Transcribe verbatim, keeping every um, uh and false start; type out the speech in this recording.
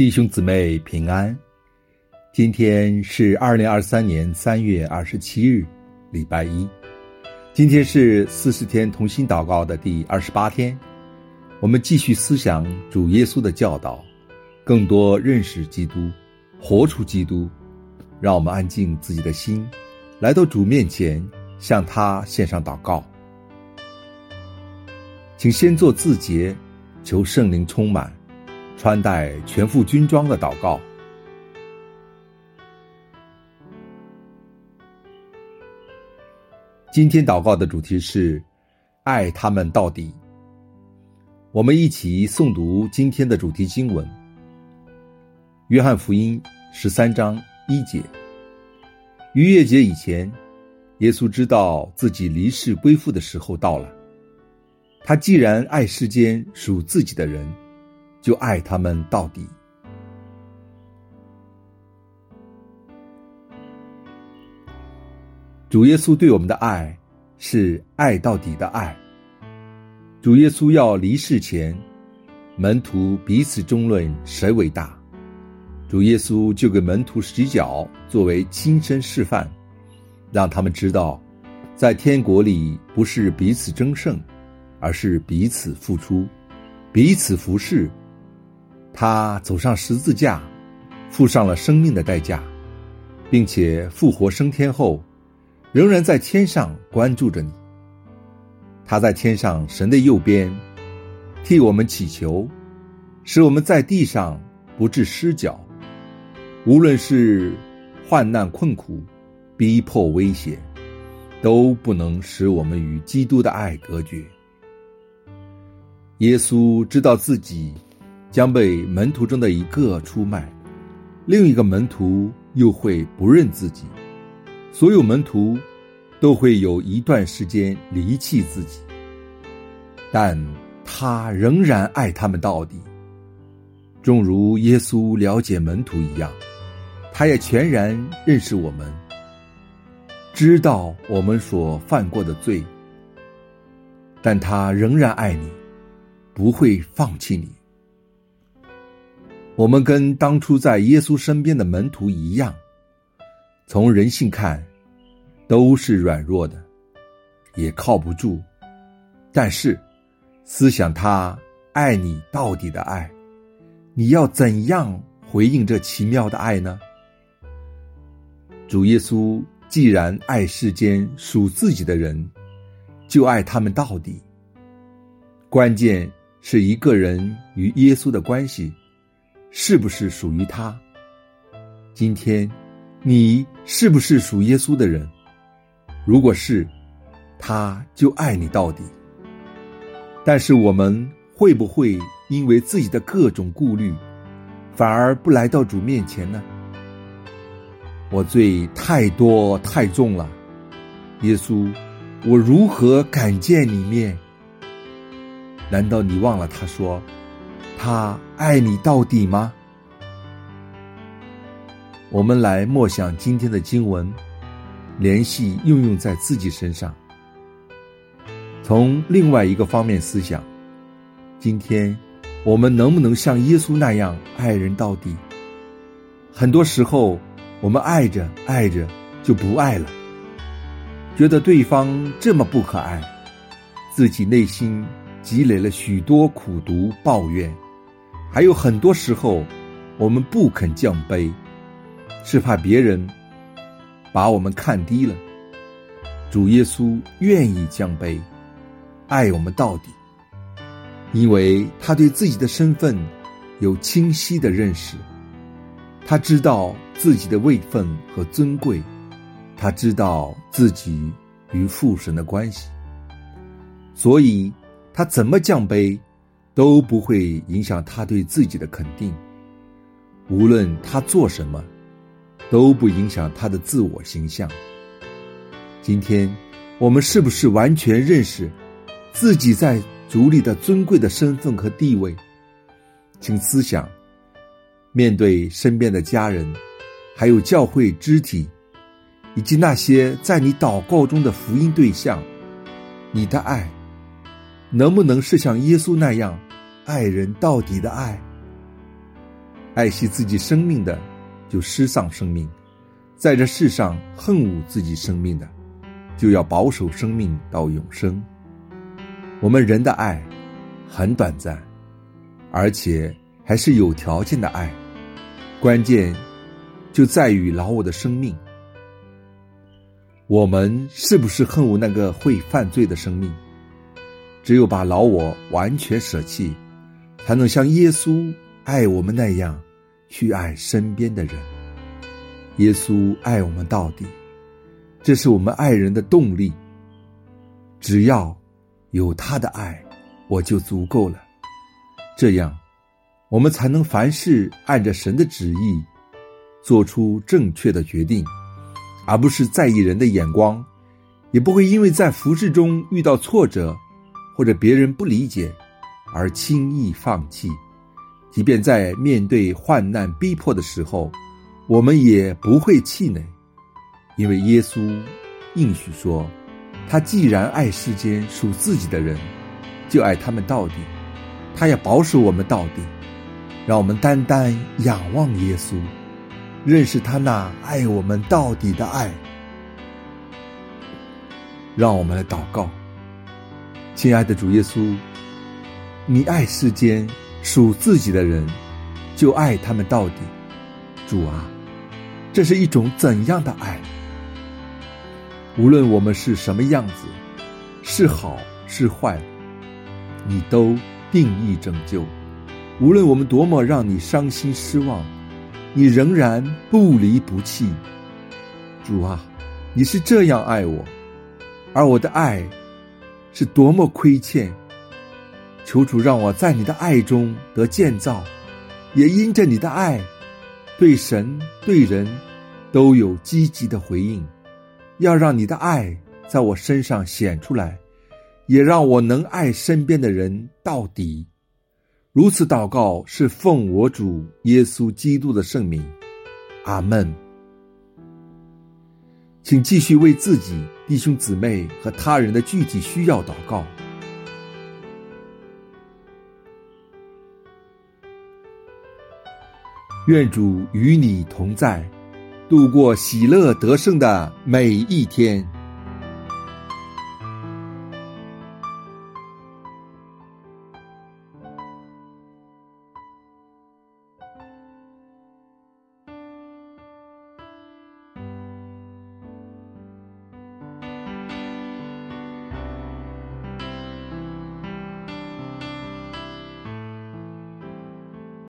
弟兄姊妹平安，今天是二零二三年三月二十七日，礼拜一。今天是四十天同心祷告的第二十八天，我们继续思想主耶稣的教导，更多认识基督，活出基督。让我们安静自己的心，来到主面前，向他献上祷告。请先做自洁，求圣灵充满，穿戴全副军装的祷告。今天祷告的主题是爱他们到底。我们一起诵读今天的主题经文，约翰福音十三章一节。逾越节以前，耶稣知道自己离世归父的时候到了。他既然爱世间属自己的人，就爱他们到底。主耶稣对我们的爱是爱到底的爱。主耶稣要离世前，门徒彼此争论谁为大，主耶稣就给门徒洗脚作为亲身示范，让他们知道在天国里不是彼此争胜，而是彼此付出，彼此服侍。他走上十字架，付上了生命的代价，并且复活升天后，仍然在天上关注着你。他在天上神的右边，替我们祈求，使我们在地上不致失脚。无论是患难困苦、逼迫危险，都不能使我们与基督的爱隔绝。耶稣知道自己将被门徒中的一个出卖，另一个门徒又会不认自己，所有门徒都会有一段时间离弃自己，但他仍然爱他们到底。正如耶稣了解门徒一样，他也全然认识我们，知道我们所犯过的罪，但他仍然爱你，不会放弃你。我们跟当初在耶稣身边的门徒一样，从人性看都是软弱的，也靠不住，但是思想他爱你到底的爱，你要怎样回应这奇妙的爱呢？主耶稣既然爱世间属自己的人，就爱他们到底。关键是一个人与耶稣的关系是不是属于他。今天你是不是属耶稣的人？如果是，他就爱你到底。但是我们会不会因为自己的各种顾虑，反而不来到主面前呢？我罪太多太重了，耶稣，我如何敢见你面？难道你忘了他说他爱你到底吗？我们来默想今天的经文，联系应用在自己身上。从另外一个方面思想，今天我们能不能像耶稣那样爱人到底？很多时候我们爱着爱着就不爱了，觉得对方这么不可爱，自己内心积累了许多苦毒抱怨。还有很多时候我们不肯降卑，是怕别人把我们看低了。主耶稣愿意降卑，爱我们到底，因为他对自己的身份有清晰的认识，他知道自己的位分和尊贵，他知道自己与父神的关系，所以他怎么降卑都不会影响他对自己的肯定。无论他做什么，都不影响他的自我形象。今天我们是不是完全认识自己在主里的尊贵的身份和地位？请思想，面对身边的家人，还有教会肢体，以及那些在你祷告中的福音对象，你的爱能不能是像耶稣那样爱人到底的爱？ 爱惜自己生命的，就失丧生命；在这世上恨恶自己生命的，就要保守生命到永生。我们人的爱很短暂，而且还是有条件的爱，关键就在于老我的生命。我们是不是恨恶那个会犯罪的生命？只有把老我完全舍弃，才能像耶稣爱我们那样去爱身边的人。耶稣爱我们到底，这是我们爱人的动力。只要有他的爱，我就足够了。这样我们才能凡事按着神的旨意做出正确的决定，而不是在意人的眼光，也不会因为在服事中遇到挫折或者别人不理解而轻易放弃。即便在面对患难逼迫的时候，我们也不会气馁，因为耶稣应许说，他既然爱世间属自己的人，就爱他们到底，他要保守我们到底。让我们单单仰望耶稣，认识他那爱我们到底的爱。让我们来祷告。亲爱的主耶稣，你爱世间属自己的人，就爱他们到底。主啊，这是一种怎样的爱？无论我们是什么样子，是好是坏，你都定义拯救。无论我们多么让你伤心失望，你仍然不离不弃。主啊，你是这样爱我，而我的爱是多么亏欠。求主让我在你的爱中得建造，也因着你的爱，对神对人都有积极的回应。要让你的爱在我身上显出来，也让我能爱身边的人到底。如此祷告是奉我主耶稣基督的圣名，阿们。请继续为自己、弟兄姊妹和他人的具体需要祷告。愿主与你同在，度过喜乐得胜的每一天。